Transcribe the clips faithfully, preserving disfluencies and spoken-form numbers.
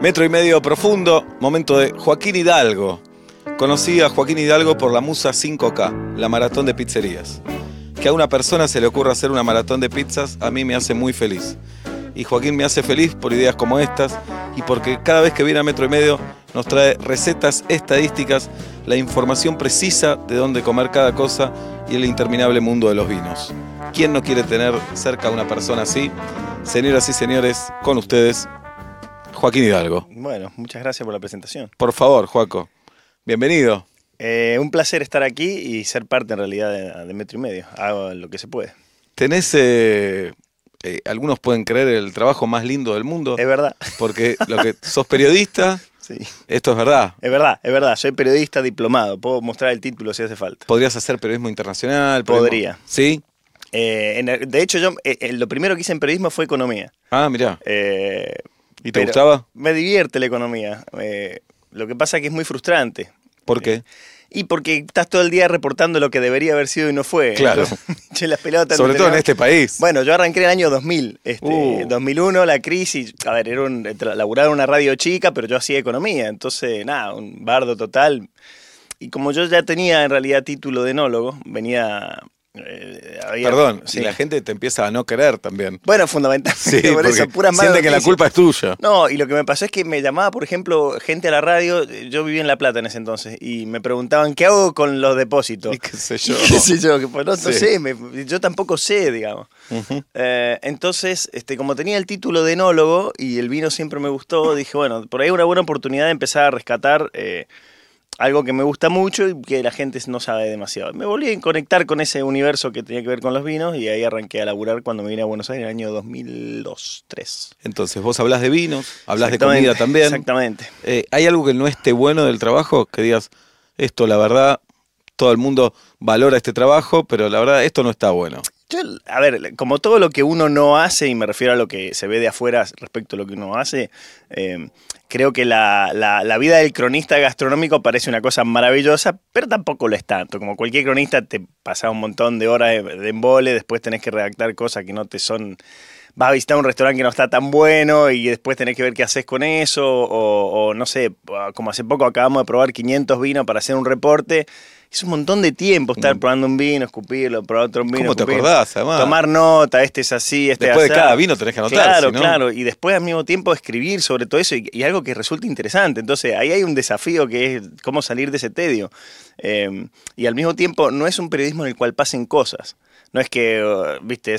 Metro y medio profundo, momento de Joaquín Hidalgo. Conocí a Joaquín Hidalgo por la Musa cinco K, la maratón de pizzerías. Que a una persona se le ocurra hacer una maratón de pizzas, a mí me hace muy feliz. Y Joaquín me hace feliz por ideas como estas y porque cada vez que viene a Metro y Medio nos trae recetas, estadísticas, la información precisa de dónde comer cada cosa y el interminable mundo de los vinos. ¿Quién no quiere tener cerca a una persona así? Señoras y señores, con ustedes, Joaquín Hidalgo. Bueno, muchas gracias por la presentación. Por favor, Joaco, bienvenido. Eh, un placer estar aquí y ser parte en realidad de, de Metro y Medio. Hago lo que se puede. Tenés, eh, eh, algunos pueden creer, el trabajo más lindo del mundo. Es verdad. Porque lo que sos periodista, sí. Esto es verdad. Es verdad, es verdad. Soy periodista diplomado. Puedo mostrar el título si hace falta. ¿Podrías hacer periodismo internacional? Periodismo... Podría. ¿Sí? Eh, en el, de hecho, yo eh, lo primero que hice en periodismo fue economía. Ah, mirá. Eh, ¿Y te gustaba? Me divierte la economía. Eh, lo que pasa es que es muy frustrante. ¿Por qué? Y porque estás todo el día reportando lo que debería haber sido y no fue. Claro. Che, las pelotas Sobre todo en este país. Bueno, yo arranqué en el año dos mil. Este, uh. dos mil uno, la crisis. A ver, era un, laburaba en una radio chica, pero yo hacía economía. Entonces, nada, un bardo total. Y como yo ya tenía en realidad título de enólogo, venía... Eh, había, Perdón, sí. Y la gente te empieza a no querer también. Bueno, fundamentalmente sí, por eso, puras malas siente que la culpa es tuya. No, y lo que me pasó es que me llamaba, por ejemplo, gente a la radio. Yo vivía en La Plata en ese entonces y me preguntaban ¿qué hago con los depósitos? ¿Y qué sé yo? ¿Qué sé yo? Que, pues, no, sí. no sé, me, yo tampoco sé, digamos. Uh-huh. eh, entonces, este, como tenía el título de enólogo y el vino siempre me gustó, dije, bueno, por ahí una buena oportunidad de empezar a rescatar eh, algo que me gusta mucho y que la gente no sabe demasiado. Me volví a conectar con ese universo que tenía que ver con los vinos y ahí arranqué a laburar cuando me vine a Buenos Aires en el año dos mil dos, dos mil tres. Entonces vos hablas de vinos, hablas de comida también. Exactamente. Eh, ¿Hay algo que no esté bueno del trabajo? Que digas, esto la verdad, todo el mundo valora este trabajo, pero la verdad esto no está bueno. Yo, a ver, como todo lo que uno no hace, y me refiero a lo que se ve de afuera respecto a lo que uno hace, eh, creo que la, la, la vida del cronista gastronómico parece una cosa maravillosa, pero tampoco lo es tanto. Como cualquier cronista te pasa un montón de horas de, de embole, después tenés que redactar cosas que no te son... Vas a visitar un restaurante que no está tan bueno y después tenés que ver qué haces con eso, o, o no sé, como hace poco acabamos de probar quinientos vinos para hacer un reporte. Es un montón de tiempo estar mm. probando un vino, escupirlo, probar otro vino. ¿Cómo te escupirlo, acordás, además? Tomar nota, este es así, este es así. Después de cada vino tenés que anotar. Claro, si no... claro. Y después al mismo tiempo escribir sobre todo eso y, y algo que resulte interesante. Entonces ahí hay un desafío que es cómo salir de ese tedio. Eh, y al mismo tiempo no es un periodismo en el cual pasen cosas. No es que, viste,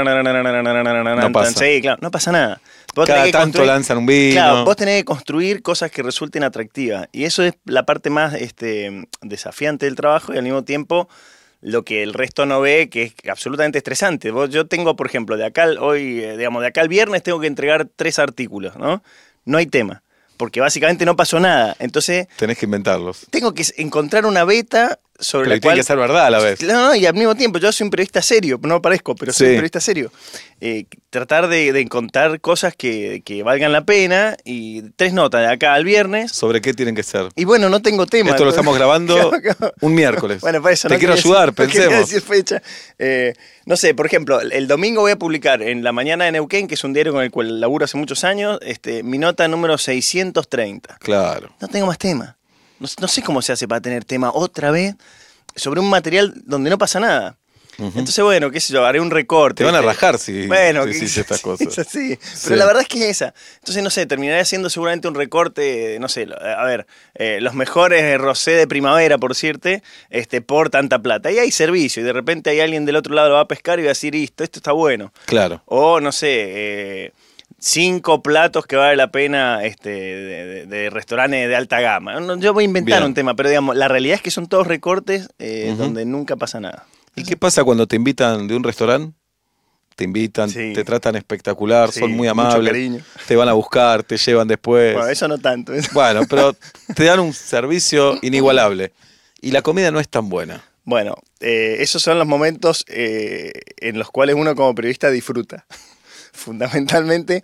no pasa. Sí, claro, no pasa nada. Vos Cada tanto lanzan un vino. Claro, vos tenés que construir cosas que resulten atractivas. Y eso es la parte más este, desafiante del trabajo y al mismo tiempo lo que el resto no ve, que es absolutamente estresante. Vos, yo tengo, por ejemplo, de acá hoy, digamos, de acá al viernes tengo que entregar tres artículos, ¿no? No hay tema. Porque básicamente no pasó nada. Entonces... Tenés que inventarlos. Tengo que encontrar una beta sobre pero la cual... tiene que ser verdad a la vez. No, no, y al mismo tiempo, yo soy un periodista serio, no parezco, pero soy sí. un periodista serio. Eh, tratar de, de encontrar cosas que, que valgan la pena y tres notas de acá al viernes. ¿Sobre qué tienen que ser? Y bueno, no tengo tema. Esto lo estamos grabando un miércoles. Bueno, para eso Te no quiero ayudar, decir, pensemos. No decir fecha. Eh, no sé, por ejemplo, el domingo voy a publicar en La Mañana de Neuquén, que es un diario con el cual laburo hace muchos años, este, mi nota número seiscientos treinta. Claro. No tengo más tema. No, no sé cómo se hace para tener tema otra vez sobre un material donde no pasa nada. Uh-huh. Entonces, bueno, qué sé yo, haré un recorte. Te van a ¿viste? rajar si bueno, hiciste estas cosas. Es así. Pero sí. la verdad es que es esa. Entonces, no sé, terminaré haciendo seguramente un recorte, no sé, a ver, eh, los mejores rosé de primavera, por decirte, este, por tanta plata. Ahí hay servicio y de repente hay alguien del otro lado lo va a pescar y va a decir, listo, esto está bueno. Claro. O, no sé, eh, cinco platos que vale la pena este, de, de, de restaurantes de alta gama. Yo voy a inventar Bien. un tema, pero digamos, la realidad es que son todos recortes eh, uh-huh. donde nunca pasa nada. ¿Y qué pasa cuando te invitan de un restaurante? Te invitan, sí. te tratan espectacular, sí, son muy amables, te van a buscar, te llevan después. Bueno, eso no tanto. Eso. Bueno, pero te dan un servicio inigualable y la comida no es tan buena. Bueno, eh, esos son los momentos eh, en los cuales uno como periodista disfruta. Fundamentalmente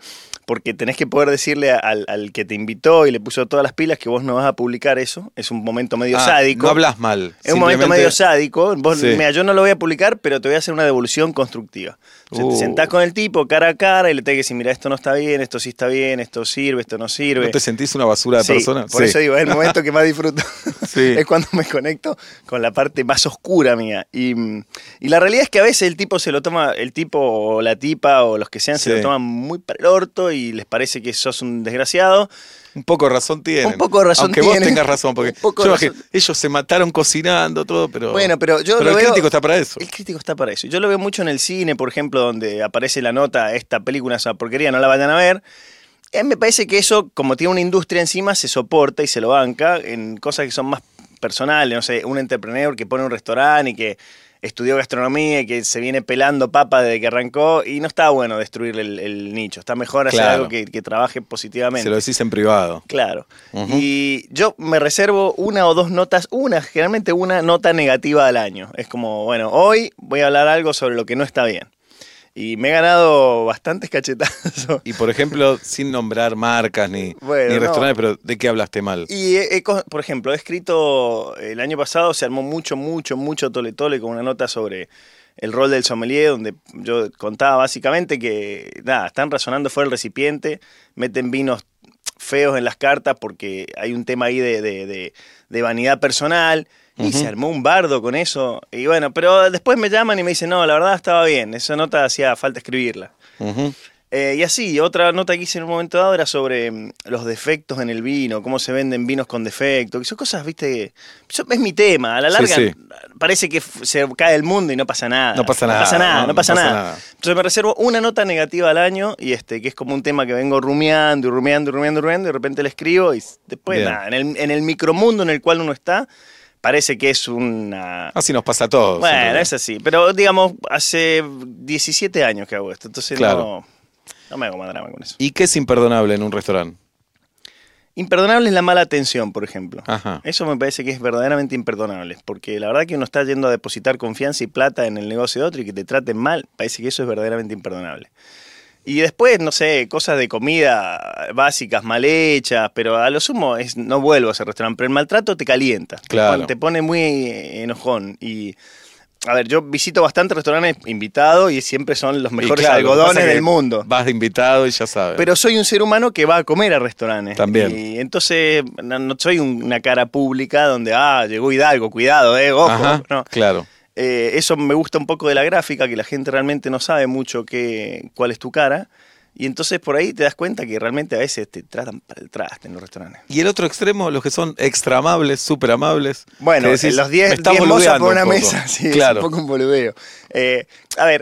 porque tenés que poder decirle al, al que te invitó y le puso todas las pilas que vos no vas a publicar eso. Es un momento medio Ah, sádico. no hablas mal. Es un momento medio sádico. Vos, Sí. mira, yo no lo voy a publicar, pero te voy a hacer una devolución constructiva. O sea, Uh. te sentás con el tipo cara a cara y le tenés que decir, mira, esto no está bien, esto sí está bien, esto sirve, esto no sirve. ¿No te sentís una basura de Sí, persona? por eso digo, es el momento que más disfruto. Sí. Es cuando me conecto con la parte más oscura mía. Y, y la realidad es que a veces el tipo se lo toma, el tipo o la tipa o los que sean, Sí. se lo toman muy para el orto y les parece que sos un desgraciado. Un poco de razón tienen. Un poco de razón Aunque tienen. vos tengas razón, porque Un poco yo de imagino, razón. ellos se mataron cocinando, todo, pero... Bueno, pero yo Pero lo el veo- crítico está para eso. El crítico está para eso. Yo lo veo mucho en el cine, por ejemplo, donde aparece la nota, esta película es una porquería, no la vayan a ver. A mí me parece que eso, como tiene una industria encima, se soporta y se lo banca en cosas que son más personales. No sé, un entrepreneur que pone un restaurante y que estudió gastronomía y que se viene pelando papas desde que arrancó y no está bueno destruirle el, el nicho. Está mejor hacer Claro. algo que, que trabaje positivamente. Se lo decís en privado. Claro. Ujú. Y yo me reservo una o dos notas, una, generalmente una nota negativa al año. Es como, bueno, hoy voy a hablar algo sobre lo que no está bien. Y me he ganado bastantes cachetazos. Y por ejemplo, sin nombrar marcas ni, Bueno, ni no. restaurantes, pero ¿de qué hablaste mal? Y, he- he co- por ejemplo, he escrito, el año pasado se armó mucho, mucho, mucho tole tole con una nota sobre el rol del sommelier, donde yo contaba básicamente que, nada, están razonando fuera del recipiente, meten vinos feos en las cartas porque hay un tema ahí de, de- de- de vanidad personal. Y Ujú. se armó un bardo con eso. Y bueno, pero después me llaman y me dicen, no, la verdad estaba bien, esa nota hacía falta escribirla. Ujú. Eh, y así, otra nota que hice en un momento dado era sobre mm, los defectos en el vino, cómo se venden vinos con defectos, que son cosas, viste, eso es mi tema, a la Sí, larga sí. parece que f- se cae el mundo y no pasa nada. No pasa nada, No pasa nada, no, no pasa no pasa nada. nada. Entonces me reservo una nota negativa al año, y este, que es como un tema que vengo rumiando y rumiando y rumiando y rumiando, y de repente le escribo, y después Bien. nada, en el, en el micromundo en el cual uno está, parece que es una... Así nos pasa a todos. en Bueno, realidad. es así, pero digamos, hace diecisiete años que hago esto, entonces Claro. no, no me hago más drama con eso. ¿Y qué es imperdonable en un restaurante? Imperdonable es la mala atención, por ejemplo. Ajá. Eso me parece que es verdaderamente imperdonable, porque la verdad que uno está yendo a depositar confianza y plata en el negocio de otro y que te traten mal, parece que eso es verdaderamente imperdonable. Y después, no sé, cosas de comida básicas, mal hechas, pero a lo sumo es no vuelvo a ese restaurante, pero el maltrato te calienta, te Claro. pone- te pone muy eh, enojón. Y, a ver, yo visito bastantes restaurantes invitados y siempre son los Y mejores claro, lo que pasa algodones es que del mundo. Vas de invitado y ya sabes. Pero soy un ser humano que va a comer a restaurantes. También. Y entonces no, no soy un- una cara pública donde, ah, llegó Hidalgo, cuidado, eh, ojo. Ajá, No. claro. Eh, eso me gusta un poco de la gráfica, que la gente realmente no sabe mucho qué, cuál es tu cara. Y entonces por ahí te das cuenta que realmente a veces te tratan para el traste en los restaurantes. Y el otro extremo, los que son extra amables, súper amables. Bueno, que decís, los "Me diez estás mozos boludeando por una un poco". mesa, sí, Claro. es un poco un boludeo. Eh, a ver,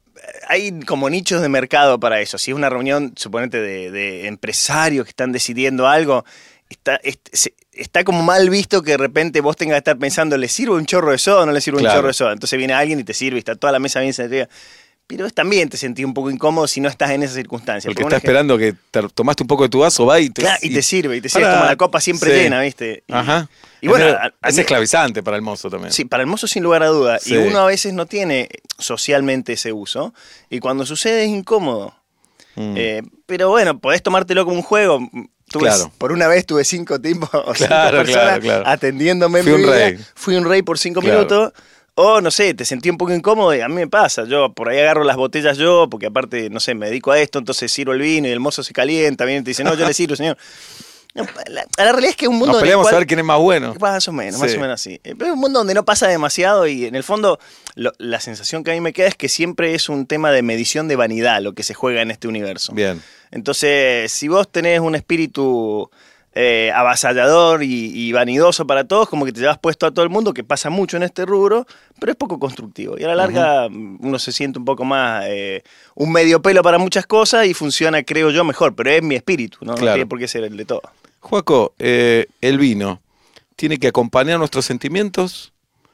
hay como nichos de mercado para eso. Si es una reunión, suponete, de, de empresarios que están decidiendo algo, está, est- se- está como mal visto que de repente vos tengas que estar pensando, ¿le sirve un chorro de soda o no le sirve Claro. un chorro de soda? Entonces viene alguien y te sirve y está toda la mesa bien servida. Pero es también te sentís un poco incómodo si no estás en esa circunstancia. El que Porque está una esperando que te tomaste un poco de tu vaso, va y te, Claro, y te sirve, y te sirve, Pará. como la copa siempre Sí. llena, ¿viste? Y, Ajá. Y bueno, es, a- a es mí- esclavizante para el mozo también. Sí, para el mozo sin lugar a duda. Sí. Y uno a veces no tiene socialmente ese uso. Y cuando sucede es incómodo. Mm. Eh, pero bueno, podés tomártelo como un juego. Tuve- Claro. Por una vez tuve cinco tipos o cinco Claro, personas claro, claro. atendiéndome en Fui mi un vida. rey. Fui un rey por cinco Claro. minutos. O, no sé, te sentí un poco incómodo y a mí me pasa. Yo por ahí agarro las botellas yo, porque aparte, no sé, me dedico a esto, entonces sirvo el vino y el mozo se calienta, viene y te dice, no, yo le sirvo, señor. No, la, la realidad es que es un mundo Nos en el peleamos cual- a ver quién es más bueno. más o menos, más Sí. o menos así. Eh, Pero es un mundo donde no pasa demasiado y en el fondo lo- la sensación que a mí me queda es que siempre es un tema de medición de vanidad lo que se juega en este universo. Bien. Entonces, si vos tenés un espíritu eh, avasallador y, y vanidoso para todos, como que te llevas puesto a todo el mundo, que pasa mucho en este rubro, pero es poco constructivo. Y a la larga mm, uno se siente un poco más eh, un medio pelo para muchas cosas y funciona, creo yo, mejor. Pero es mi espíritu, ¿no? No Claro. tiene por qué ser el de todo. Joaco, eh, el vino, ¿tiene que acompañar nuestros sentimientos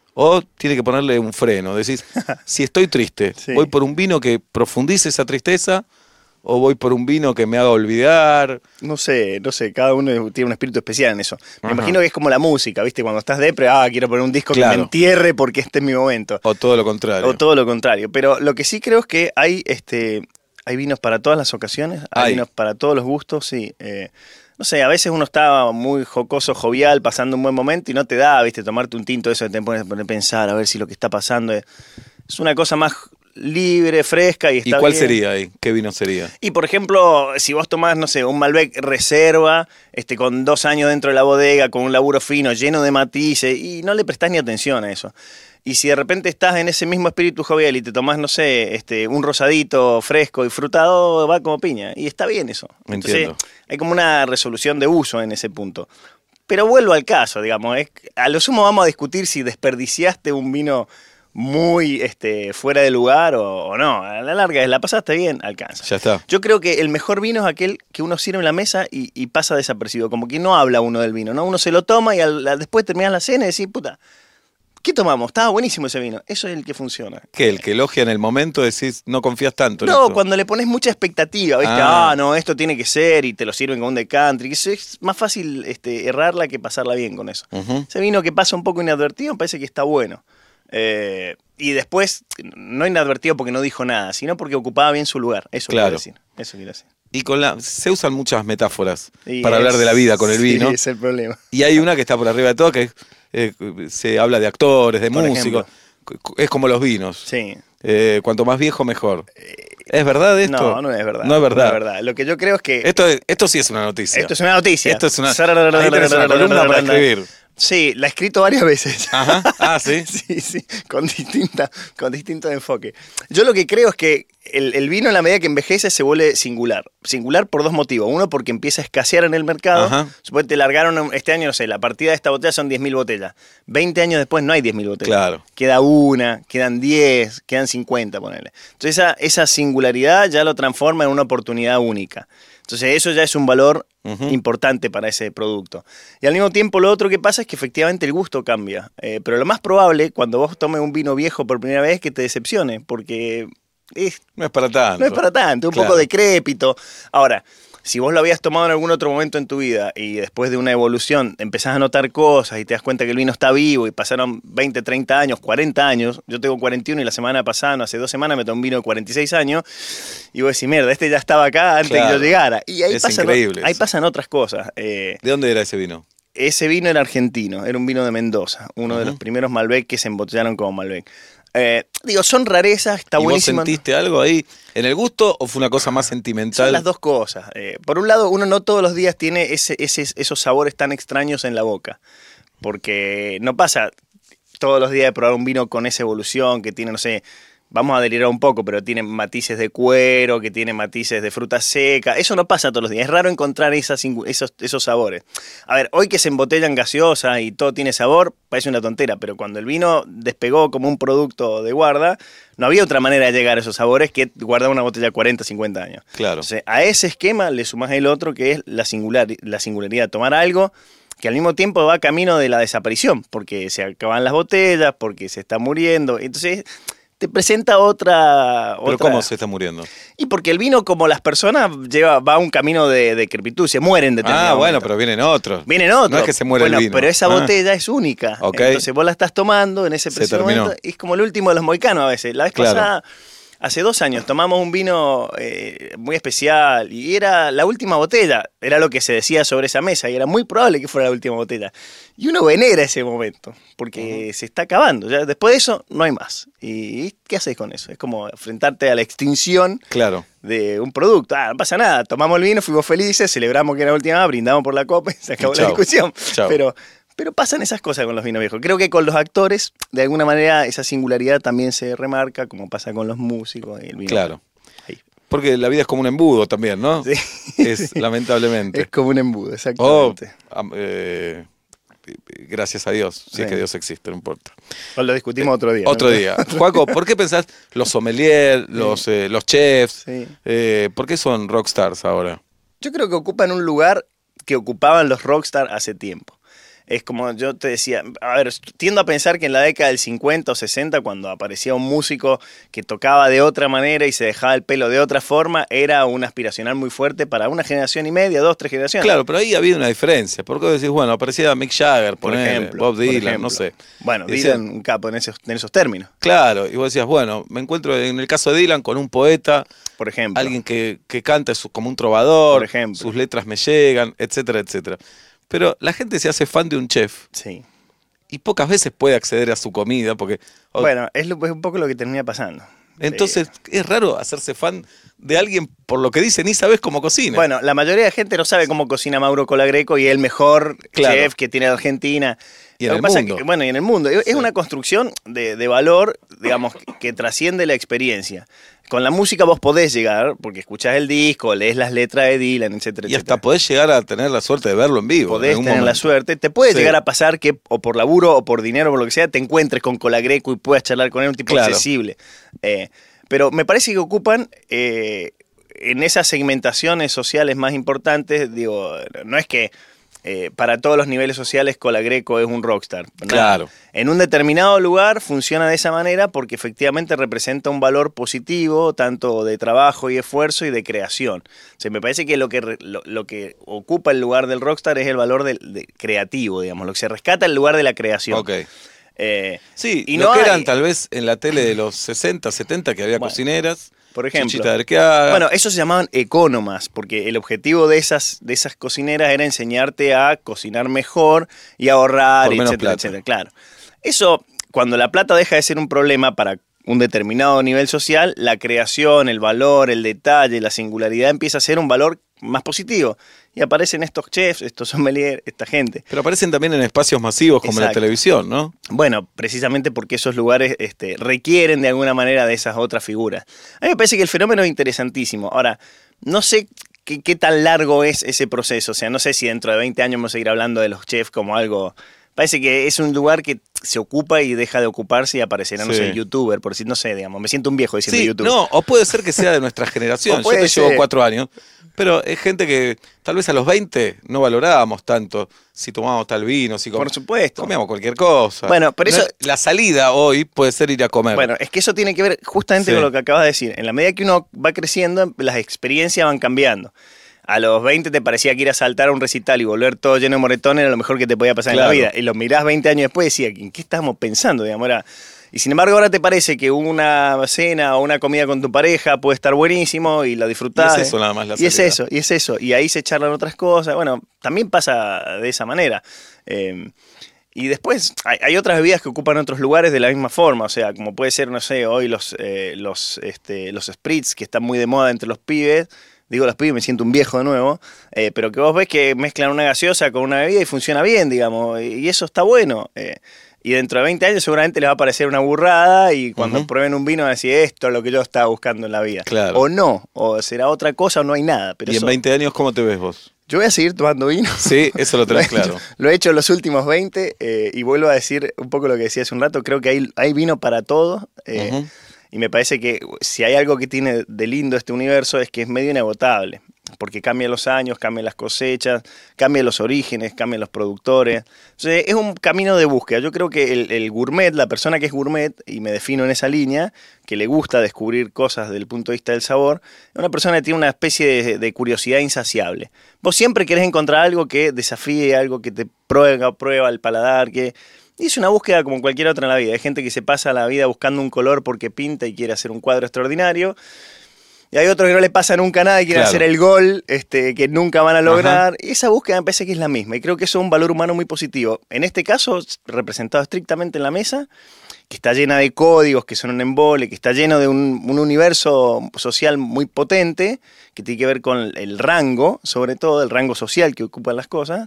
o tiene que ponerle un freno? Decís, si estoy triste, Sí. ¿voy por un vino que profundice esa tristeza o voy por un vino que me haga olvidar? No sé, no sé, cada uno tiene un espíritu especial en eso. Me Ajá. imagino que es como la música, ¿viste? Cuando estás depre, ah, quiero poner un disco que Claro. me entierre porque este es mi momento. ¿O todo lo contrario? O todo lo contrario. Pero lo que sí creo es que hay, este, Hay vinos para todas las ocasiones, hay, Hay. vinos para todos los gustos, sí. Eh, no sé, a veces uno está muy jocoso, jovial, pasando un buen momento y no te da, viste, tomarte un tinto, eso de te pones a pensar, a ver si lo que está pasando es, es una cosa más libre, fresca y está ¿Y cuál bien. sería ahí? ¿Qué vino sería? Y por ejemplo, si vos tomás, no sé, un Malbec reserva, este, con dos años dentro de la bodega, con un laburo fino, lleno de matices, y no le prestás ni atención a eso. Y si de repente estás en ese mismo espíritu jovial y te tomás, no sé, este, un rosadito fresco y frutado, va como piña. Y está bien eso. Entonces, Entiendo. hay como una resolución de uso en ese punto. Pero vuelvo al caso, digamos. Es, a lo sumo vamos a discutir si desperdiciaste un vino muy este, fuera de lugar o, o no. A la larga, la pasaste bien, alcanza. Ya está. Yo creo que el mejor vino es aquel que uno sirve en la mesa y, y pasa desapercibido. Como que no habla uno del vino, ¿no? Uno se lo toma y al, al- después terminas la cena y decís, puta, ¿qué tomamos? Estaba buenísimo ese vino. Eso es el que funciona. ¿Qué? El que elogia en el momento decís, no confías tanto en No, esto. cuando le pones mucha expectativa, ¿viste? Ah. Ah, no, esto tiene que ser y te lo sirven con un decanter. Y eso es más fácil este, errarla que pasarla bien con eso. Ujú. Ese vino que pasa un poco inadvertido me parece que está bueno. Eh, y después, no inadvertido porque no dijo nada, sino porque ocupaba bien su lugar. Eso Claro. quiero decir. Eso quiero decir. Y con la, se usan muchas metáforas Y para es- hablar de la vida con el sí, vino. es el problema. Y hay una que está por arriba de todo, que eh, se habla de actores, de Por músicos. Es como los vinos. Sí. Eh, cuanto más viejo, mejor. ¿Es verdad esto? No, no es verdad. No es verdad. No es verdad. Lo que yo creo es que Esto, es- esto sí es una noticia. esto es una noticia. Esto es una, ahí tenés una columna para escribir. Sí, la he escrito varias veces. Ajá. Ah, ¿sí? Sí, sí, con, distinta, con distinto enfoque. Yo lo que creo es que el, el vino en la medida que envejece se vuelve singular. Singular por dos motivos. Uno, porque empieza a escasear en el mercado. Ajá. Suponete, largaron este año, no sé, la partida de esta botella son diez mil botellas. veinte años después no hay diez mil botellas. Claro. Queda una, quedan diez, quedan cincuenta, ponele. Entonces esa, esa singularidad ya lo transforma en una oportunidad única. Entonces eso ya es un valor Ujú. importante para ese producto. Y al mismo tiempo lo otro que pasa es que efectivamente el gusto cambia. Eh, pero lo más probable cuando vos tomes un vino viejo por primera vez es que te decepcione, porque es, No es para tanto. no es para tanto, un Claro. poco decrépito. Ahora, si vos lo habías tomado en algún otro momento en tu vida y después de una evolución empezás a notar cosas y te das cuenta que el vino está vivo y pasaron veinte, treinta años, cuarenta años, yo tengo cuarenta y uno y la semana pasada, no hace dos semanas, me tomé un vino de cuarenta y seis años y vos decís, mierda, este ya estaba acá antes Claro. que yo llegara. Y ahí, Es pasan, increíble ahí eso. pasan otras cosas. Eh, ¿De dónde era ese vino? ese vino era argentino, era un vino de Mendoza, uno de Ujú. los primeros Malbec que se embotellaron como Malbec. Eh, digo, son rarezas, está ¿Y vos buenísimo. sentiste algo ahí en el gusto o fue una cosa más sentimental? Son las dos cosas. Eh, por un lado, uno no todos los días tiene ese, ese- esos sabores tan extraños en la boca, porque no pasa todos los días de probar un vino con esa evolución que tiene, no sé, vamos a delirar un poco, pero tiene matices de cuero, que tiene matices de fruta seca. Eso no pasa todos los días. Es raro encontrar esas, singu- esos, esos sabores. A ver, hoy que se embotellan gaseosas y todo tiene sabor, parece una tontera, pero cuando el vino despegó como un producto de guarda, no había otra manera de llegar a esos sabores que guardar una botella cuarenta, cincuenta años. Claro. Entonces, a ese esquema le sumás el otro que es la, singular, la singularidad. Tomar algo que al mismo tiempo va camino de la desaparición, porque se acaban las botellas, porque se está muriendo. Entonces, te presenta otra... ¿Pero otra... cómo se está muriendo? Y porque el vino, como las personas, lleva, va a un camino de decrepitud, se mueren de Ah, bueno, pero vienen otros. Vienen otros. No es que se muere bueno, el vino. pero esa Ah. botella es única. Ok. Entonces vos la estás tomando en ese Se preciso terminó. momento y es como el último de los mohicanos a veces. La vez Claro. pasada, hace dos años, tomamos un vino eh, muy especial y era la última botella. Era lo que se decía sobre esa mesa y era muy probable que fuera la última botella. Y uno venera ese momento porque uh-huh. se está acabando. Ya después de eso no hay más. ¿Y qué haces con eso? Es como enfrentarte a la extinción Claro. de un producto. Ah, no pasa nada, tomamos el vino, fuimos felices, celebramos que era la última, brindamos por la copa y se acabó Chau. la discusión. Chau. Pero, pero pasan esas cosas con los vinos viejos. Creo que con los actores, de alguna manera, esa singularidad también se remarca, como pasa con los músicos y el vino. Claro. Ahí. Porque la vida es como un embudo también, ¿no? Sí. Es, lamentablemente. Es como un embudo, exactamente. Oh, am- eh, gracias a Dios, si Sí. es que Dios existe, no importa. O lo discutimos otro día. Otro ¿no? día. Juaco, ¿por qué pensás los sommeliers, los, eh, los chefs, Sí. eh, por qué son rockstars ahora? Yo creo que ocupan un lugar que ocupaban los rockstar hace tiempo. Es como yo te decía, a ver, tiendo a pensar que en la década del cincuenta o sesenta, cuando aparecía un músico que tocaba de otra manera y se dejaba el pelo de otra forma, era un aspiracional muy fuerte para una generación y media, dos, tres generaciones. Claro, pero ahí había una diferencia. Porque vos decís, bueno, aparecía Mick Jagger, por ponele, ejemplo, Bob Dylan, por ejemplo. no sé. Bueno, Y Dylan, decían, un capo en esos, en esos términos. claro, y vos decías, bueno, me encuentro en el caso de Dylan con un poeta, Por ejemplo. alguien que, que canta su- como un trovador, Por ejemplo. sus letras me llegan, etcétera, etcétera. Pero la gente se hace fan de un chef Sí. y pocas veces puede acceder a su comida porque... o- Bueno, es, lo- es un poco lo que termina pasando. entonces Eh, es raro hacerse fan de alguien por lo que dice ni sabes cómo cocina. Bueno, la mayoría de gente no sabe cómo cocina Mauro Colagreco y es el mejor Claro. chef que tiene Argentina. Y en Lo que el pasa es mundo. que- bueno, y en el mundo. Es, Sí. es una construcción de, de valor, digamos, que, que trasciende la experiencia. Con la música vos podés llegar, porque escuchás el disco, lees las letras de Dylan, etcétera, y etcétera. hasta podés llegar a tener la suerte de verlo en vivo. en Podés algún tener la momento. suerte. Te puede Sí. llegar a pasar que, o por laburo, o por dinero, o por lo que sea, te encuentres con Colagreco y puedas charlar con él, un tipo Claro. accesible. Eh, pero me parece que ocupan, eh, en esas segmentaciones sociales más importantes, digo, no es que eh, para todos los niveles sociales Colagreco es un rockstar. Nada. Claro. En un determinado lugar funciona de esa manera porque efectivamente representa un valor positivo, tanto de trabajo y esfuerzo y de creación. O sea, me parece que lo que, re- lo, lo que ocupa el lugar del rockstar es el valor del, de creativo, digamos, lo que se rescata el lugar de la creación. Ok. Eh, Sí, y lo no que hay- eran tal vez en la tele de los sesenta, setenta, que había Bueno, cocineras, por ejemplo. Chuchita Arqueaga. Bueno, esos se llamaban ecónomas, porque el objetivo de esas, de esas cocineras era enseñarte a cocinar mejor y ahorrar, Por menos etcétera, plata. etcétera. Claro. Eso, cuando la plata deja de ser un problema para un determinado nivel social, la creación, el valor, el detalle, la singularidad empieza a ser un valor más positivo. Y aparecen estos chefs, estos sommeliers, esta gente. Pero aparecen también en espacios masivos como la Exacto. televisión, ¿no? Bueno, precisamente porque esos lugares este, requieren de alguna manera de esas otras figuras. A mí me parece que el fenómeno es interesantísimo. Ahora, no sé qué, qué tan largo es ese proceso. O sea, no sé si dentro de veinte años vamos a seguir hablando de los chefs como algo... Parece que es un lugar que se ocupa y deja de ocuparse y aparecerá, no Sí. sé, youtuber, por decir, no sé, digamos, me siento un viejo diciendo Sí, youtuber. no, o puede ser que sea de nuestra generación. O Yo puede te llevo ser. cuatro años. Pero es gente que tal vez a los veinte no valorábamos tanto si tomábamos tal vino, si com- Por supuesto. comíamos cualquier cosa. Bueno, pero No eso- es- la salida hoy puede ser ir a comer. Bueno, es que eso tiene que ver justamente Sí. con lo que acabas de decir. En la medida que uno va creciendo, las experiencias van cambiando. A los veinte te parecía que ir a saltar a un recital y volver todo lleno de moretones era lo mejor que te podía pasar Claro. en la vida. Y lo mirás veinte años después y decías, ¿en qué estábamos pensando? Digamos, era... Y sin embargo ahora te parece que una cena o una comida con tu pareja puede estar buenísimo y la disfrutás. Y es eso nada más la Y es salida. eso, y es eso. Y ahí se charlan otras cosas. Bueno, también pasa de esa manera. Eh, y después hay, hay otras bebidas que ocupan otros lugares de la misma forma. O sea, como puede ser, no sé, hoy los, eh, los, este, los spritz que están muy de moda entre los pibes. Digo los pibes, me siento un viejo de nuevo. eh, pero que vos ves que mezclan una gaseosa con una bebida y funciona bien, digamos. Y eso está bueno. Eh, y dentro de veinte años seguramente les va a parecer una burrada y cuando Ujú. prueben un vino van a decir esto es lo que yo estaba buscando en la vida. Claro. O no, o será otra cosa o no hay nada. Pero y en eso- veinte años, ¿cómo te ves vos? yo voy a seguir tomando vino. Sí, eso lo Lo he, tenés claro. hecho, lo he hecho los últimos veinte eh, y vuelvo a decir un poco lo que decía hace un rato. Creo que hay, hay vino para todo. eh, Ujú. Y me parece que si hay algo que tiene de lindo este universo es que es medio inagotable. Porque cambian los años, cambian las cosechas, cambian los orígenes, cambian los productores. Entonces, es un camino de búsqueda. Yo creo que el, el gourmet, la persona que es gourmet, y me defino en esa línea, que le gusta descubrir cosas desde el punto de vista del sabor, es una persona que tiene una especie de, de curiosidad insaciable. Vos siempre querés encontrar algo que desafíe, algo que te prueba, prueba el paladar, que... Y es una búsqueda como cualquier otra en la vida. Hay gente que se pasa la vida buscando un color porque pinta y quiere hacer un cuadro extraordinario. Y hay otros que no le pasa nunca nada y quieren Claro. hacer el gol este, que nunca van a lograr. Y esa búsqueda me parece que es la misma. Y creo que eso es un valor humano muy positivo. En este caso, representado estrictamente en la mesa, que está llena de códigos, que son un embole, que está lleno de un, un universo social muy potente, que tiene que ver con el rango, sobre todo el rango social que ocupan las cosas.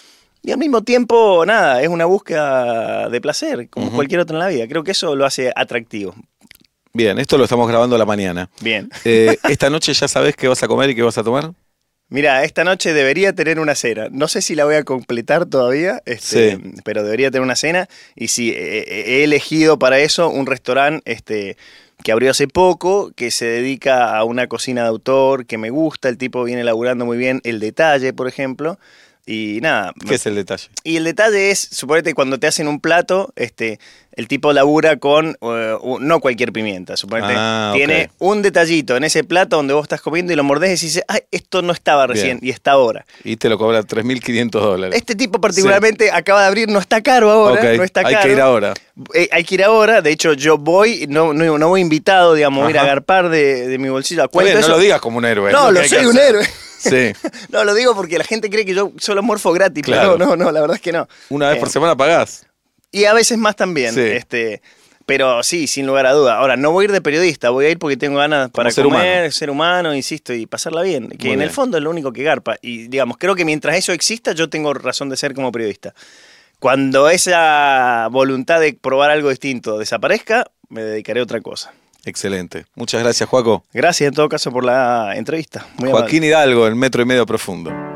Y al mismo tiempo, nada, es una búsqueda de placer, como Ujú. cualquier otra en la vida. Creo que eso lo hace atractivo. Bien, esto lo estamos grabando a la mañana. Bien. Eh, ¿Esta noche ya sabés qué vas a comer y qué vas a tomar? Mira, esta noche debería tener una cena. No sé si la voy a completar todavía, este, Sí. pero debería tener una cena. Y sí, he, he elegido para eso un restaurante este, que abrió hace poco, que se dedica a una cocina de autor que me gusta. El tipo viene elaborando muy bien el detalle, por ejemplo. Y nada. ¿Qué es el detalle? Y el detalle es, suponete cuando te hacen un plato, este, el tipo labura con uh, no cualquier pimienta. Suponete, Ah, tiene ok. un detallito en ese plato donde vos estás comiendo y lo mordés y dices, ay, esto no estaba recién Bien. y está ahora. Y te lo cobra tres mil quinientos dólares. Este tipo particularmente acaba de abrir, no está caro ahora, Ok, no está hay caro. que ir ahora. Eh, hay que ir ahora, de hecho yo voy, no, no, no voy invitado, digamos, voy a ir a Ajá. garpar de, de mi bolsillo. Está bien, Cuento no eso. lo digas como un héroe. No, es lo que hay que soy un hacer. héroe. Sí. No, lo digo porque la gente cree que yo solo morfo gratis, Claro. pero no, no, no, la verdad es que no. Una vez Eh, por semana pagás. Y a veces más también. Sí. Este, pero sí, sin lugar a duda. Ahora, no voy a ir de periodista, voy a ir porque tengo ganas para ser comer, humano. ser humano, insisto, y pasarla bien. Que Muy en bien. el fondo es lo único que garpa. Y digamos, creo que mientras eso exista, yo tengo razón de ser como periodista. Cuando esa voluntad de probar algo distinto desaparezca, me dedicaré a otra cosa. Excelente. Muchas gracias, Joaco. Gracias en todo caso por la entrevista. Muy Joaquín amable. Hidalgo, el metro y medio profundo.